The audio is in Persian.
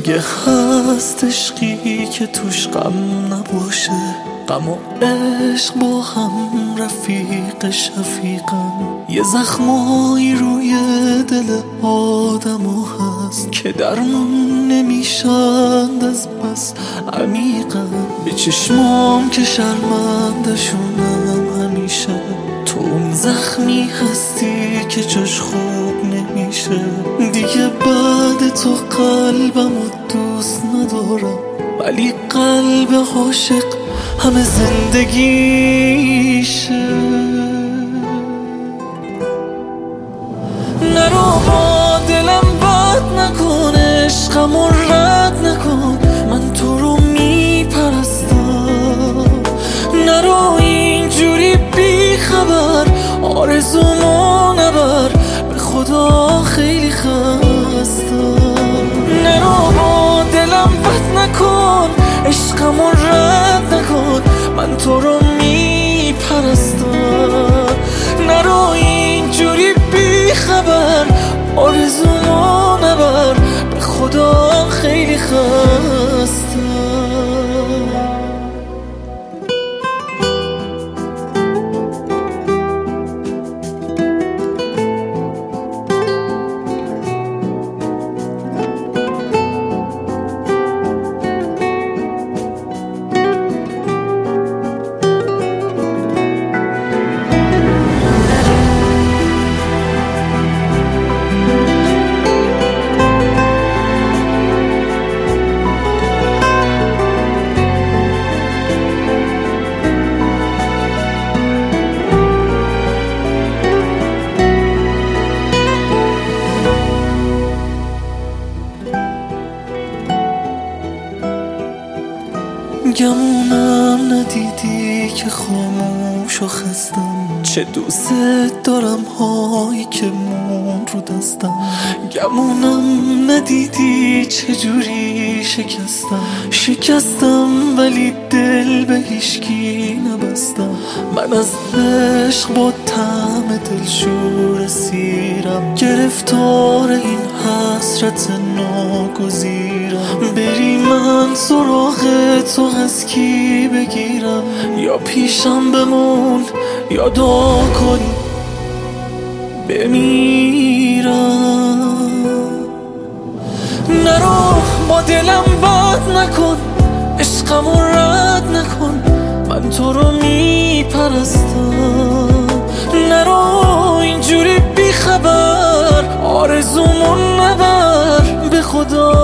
مگه هست عشقی که توش غم نباشه؟ غم و عشق با هم رفیق شفیقن. یه زخمایی روی دل آدمو هست که درمون نمیشند از بس عمیقن. به چشمام که شرمندشونم همیشه، تو اون زخمی هستی که جاش خوب نمیشه. دیگه بعد تو قلبمو دوست ندارم، ولی قلب عاشق همه زندگیشه. نرو با دلم بد نکن، عشقمو رد نکن، من تو رو میپرستم. نرو اینجوری بی خبر آرزومو نبر، به خدا خیلی خستم. نرو با دلم بد نکن، عشقمو رد نکن، من تو رو میپرستم. نرو اینجوری بی خبر آرزومو نبر، به خدا خیلی خستم. گمونم ندیدی که خاموش و خستم، چه دوست دارم هایی که مون رو دستم. گمونم ندیدی چجوری شکستم، ولی دل به هیچکی نبستم. من از عشق با طعم دلشور سیرم، گرفتار این حسرت ناگزیرم. بری من سراغ تو از کی بگیرم؟ یا پیشم بمون یا دعا کنی بمیرم. نرو با دلم بد نکن، عشقمو رد نکن، من تو رو میپرستم. نرو اینجوری بی خبر آرزومو نبر، به خدا